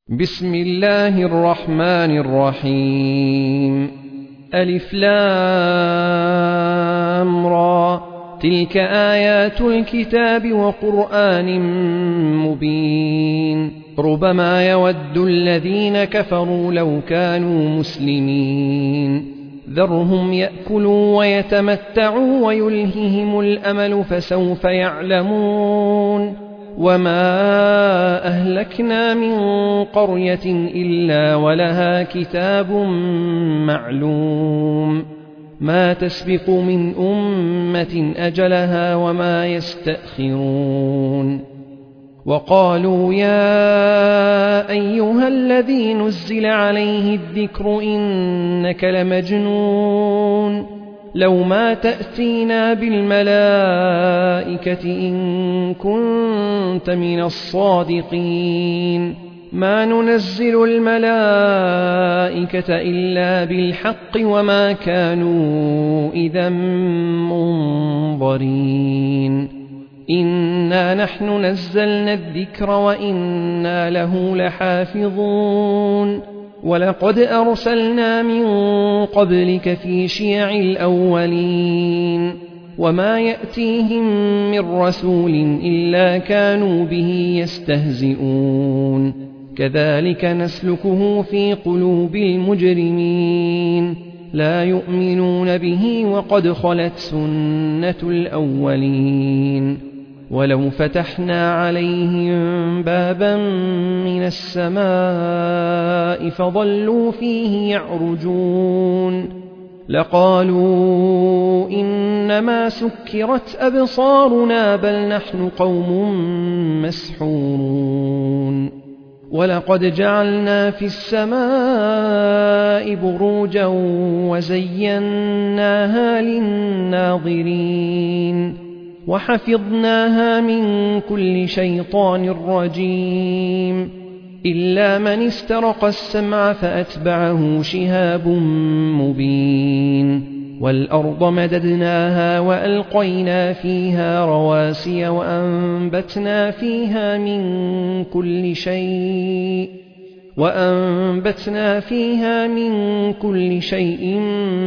بسم الله الرحمن الرحيم. ألف لام را، تلك آيات الكتاب وقرآن مبين. ربما يود الذين كفروا لو كانوا مسلمين. ذرهم يأكلوا ويتمتعوا ويلههم الأمل فسوف يعلمون. وما أهلكنا من قرية إلا ولها كتاب معلوم، ما تسبق من أمة أجلها وما يستأخرون. وقالوا يا أيها الذي نزل عليه الذكر إنك لمجنون، لو ما تأتينا بالملائكة إن كنت من الصادقين. ما ننزل الملائكة إلا بالحق وما كانوا إذا منظرين. إنا نحن نزلنا الذكر وإنا له لحافظون. ولقد أرسلنا من قبلك في شيع الأولين، وما يأتيهم من رسول إلا كانوا به يستهزئون. كذلك نسلكه في قلوب المجرمين، لا يؤمنون به وقد خلت سنة الأولين. ولو فتحنا عليهم بابا من السماء فظلوا فيه يعرجون لقالوا إنما سكرت أبصارنا بل نحن قوم مسحورون. ولقد جعلنا في السماء بروجا وزيناها للناظرين وحفظناها من كل شيطان رجيم، إلا من استرق السمع فأتبعه شهاب مبين. والأرض مددناها وألقينا فيها رواسي وأنبتنا فيها من كل شيء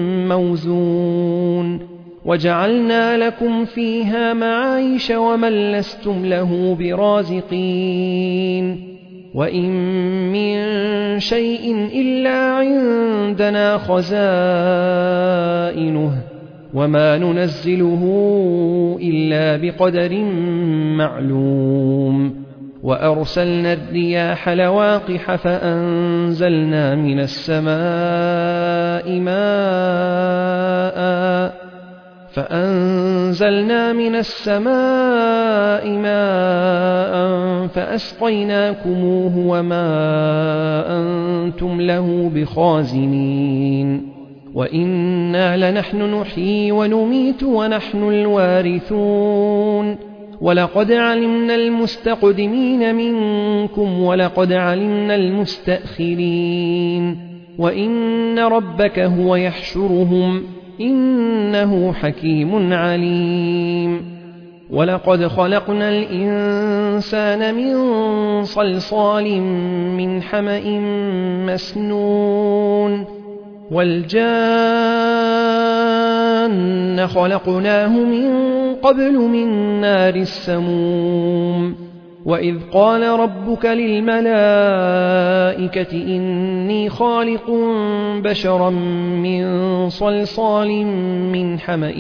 موزون. وجعلنا لكم فيها معايش ومن لستم له برازقين. وإن من شيء إلا عندنا خزائنه وما ننزله إلا بقدر معلوم. وأرسلنا الرياح لواقح فأنزلنا من السماء ماء فأسقيناكموه وما أنتم له بخازنين. وإنا لنحن نحيي ونميت ونحن الوارثون. ولقد علمنا المستقدمين منكم ولقد علمنا المستأخرين. وإن ربك هو يحشرهم إنه حكيم عليم. ولقد خلقنا الإنسان من صلصال من حمأ مسنون. والجان خلقناه من قبل من نار السموم. وإذ قال ربك للملائكة إني خالق بشرا من صلصال من حمأ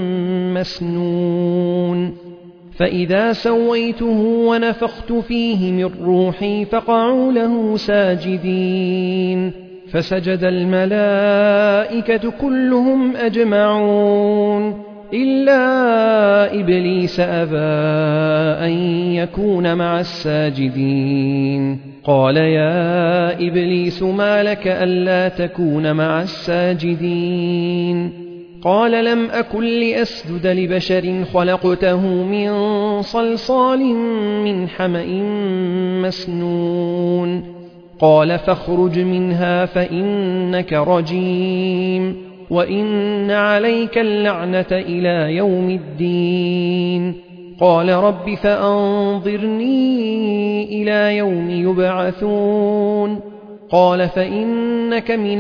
مسنون، فإذا سويته ونفخت فيه من روحي فقعوا له ساجدين. فسجد الملائكة كلهم أجمعون إلا إبليس أبى أن يكون مع الساجدين. قال يا إبليس ما لك ألا تكون مع الساجدين؟ قال لم أكن لأسجد لبشر خلقته من صلصال من حمأ مسنون. قال فاخرج منها فإنك رجيم وإن عليك اللعنة إلى يوم الدين. قال رب فأنظرني إلى يوم يبعثون قال فإنك من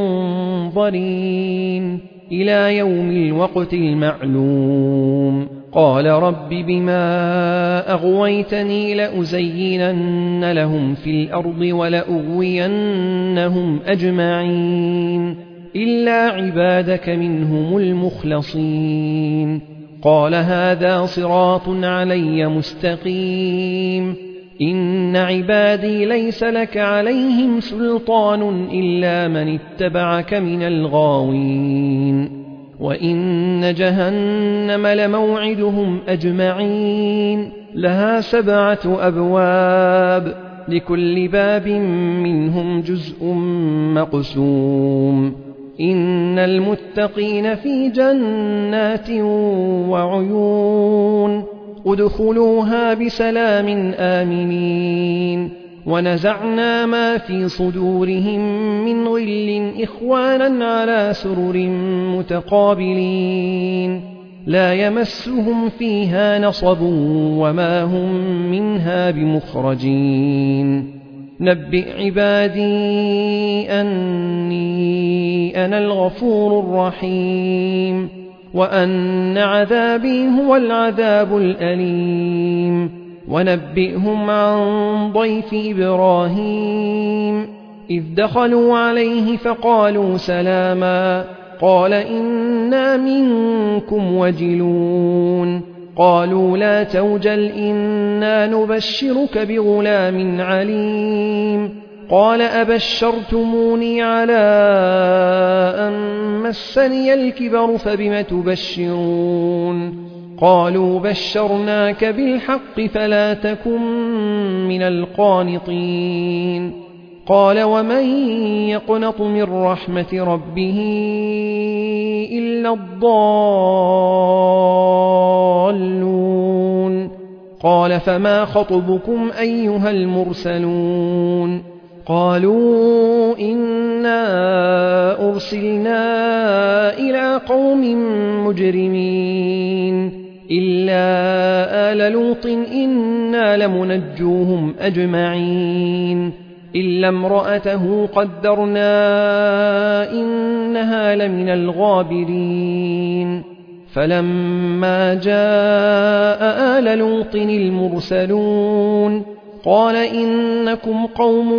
المنظرين إلى يوم الوقت المعلوم قال رب بما أغويتني لأزينن لهم في الأرض ولأغوينهم أجمعين إلا عبادك منهم المخلصين قال هذا صراط علي مستقيم إن عبادي ليس لك عليهم سلطان إلا من اتبعك من الغاوين وإن جهنم لموعدهم أجمعين لها 7 أبواب لكل باب منهم جزء مقسوم إن المتقين في جنات وعيون ادخلوها بسلام آمنين ونزعنا ما في صدورهم من غل إخوانا على سرر متقابلين لا يمسهم فيها نصب وما هم منها بمخرجين نبئ عبادي أني أنا الغفور الرحيم وأن عذابي هو العذاب الأليم ونبئهم عن ضيف إبراهيم إذ دخلوا عليه فقالوا سلاما قال إنا منكم وجلون قالوا لا توجل إنا نبشرك بغلام عليم قال أبشرتموني على أن مسني الكبر فبم تبشرون قالوا بشرناك بالحق فلا تكن من القانطين قال ومن يقنط من رحمة ربه إلا الضالون قال فما خطبكم أيها المرسلون قالوا إنا أرسلنا إلى قوم مجرمين إلا آل لوط إنا لمنجوهم أجمعين إلا امرأته قدرنا إنها لمن الغابرين فلما جاء آل لوط المرسلون قال إنكم قوم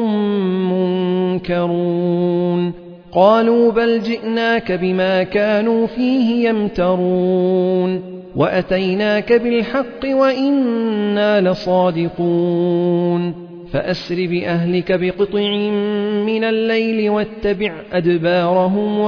منكرون قالوا بل جئناك بما كانوا فيه يمترون وأتيناك بالحق وإنا لصادقون فأسر بأهلك بقطع من الليل واتبع أدبارهم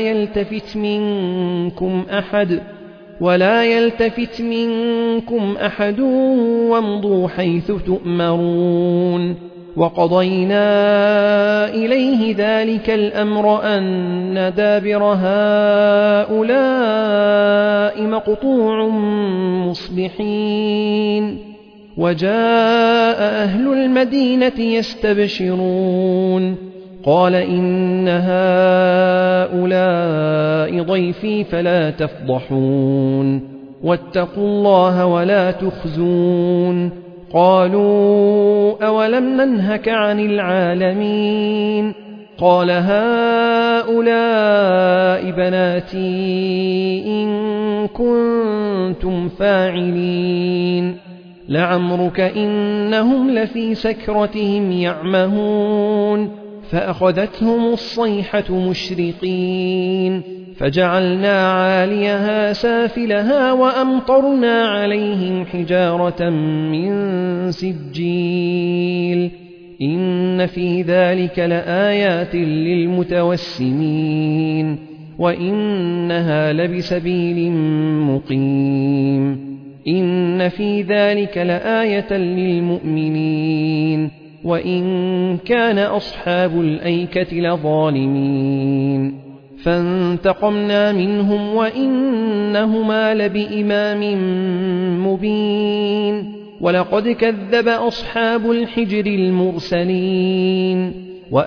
ولا يلتفت منكم أحد وامضوا حيث تؤمرون وقضينا إليه ذلك الأمر أن دابر هؤلاء مقطوع مصبحين وجاء أهل المدينة يستبشرون قال إن هؤلاء ضيفي فلا تفضحون واتقوا الله ولا تخزون قالوا أولم ننهك عن العالمين قال هؤلاء بناتي إن كنتم فاعلين لعمرك إنهم لفي سكرتهم يعمهون فأخذتهم الصيحة مشرقين فجعلنا عاليها سافلها وأمطرنا عليهم حجارة من سجيل إن في ذلك لآيات للمتوسمين وإنها لبسبيل مقيم إن في ذلك لآية للمؤمنين وإن كان أصحاب الأيكة لظالمين فانتقمنا منهم وإنهما لبإمام مبين ولقد كذب أصحاب الحجر المرسلين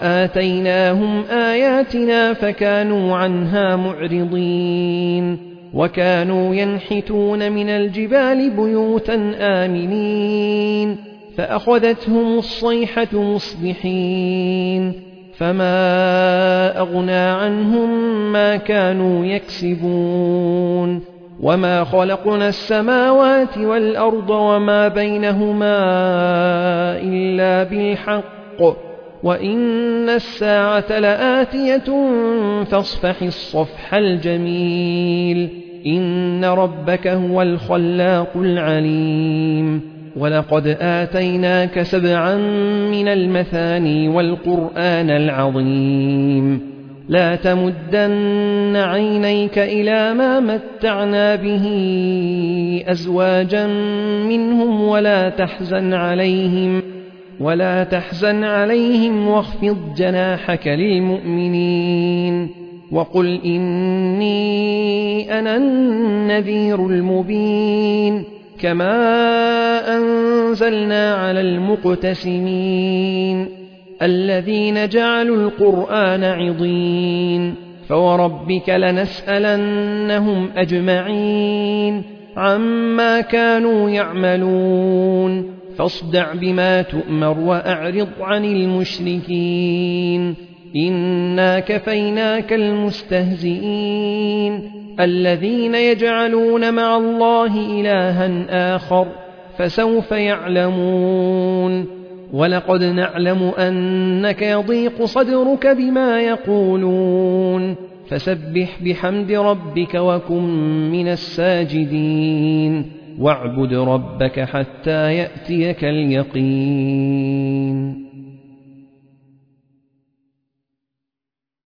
وآتيناهم آياتنا فكانوا عنها معرضين وكانوا ينحتون من الجبال بيوتا آمنين فأخذتهم الصيحة مصبحين فما أغنى عنهم ما كانوا يكسبون وما خلقنا السماوات والأرض وما بينهما إلا بالحق وإن الساعة لآتية فاصفح الصفح الجميل إن ربك هو الخلاق العليم ولقد آتيناك 7 من المثاني والقرآن العظيم لا تمدن عينيك إلى ما متعنا به أزواجا منهم ولا تحزن عليهم واخفض جناحك للمؤمنين وقل إني أنا النذير المبين كما أنزلنا على المقتسمين الذين جعلوا القرآن عضين فوربك لنسألنهم أجمعين عما كانوا يعملون فاصدع بما تؤمر وأعرض عن المشركين إنا كفيناك المستهزئين الذين يجعلون مع الله إلها آخر فسوف يعلمون ولقد نعلم أنك يضيق صدرك بما يقولون فسبح بحمد ربك وكن من الساجدين واعبد ربك حتى يأتيك اليقين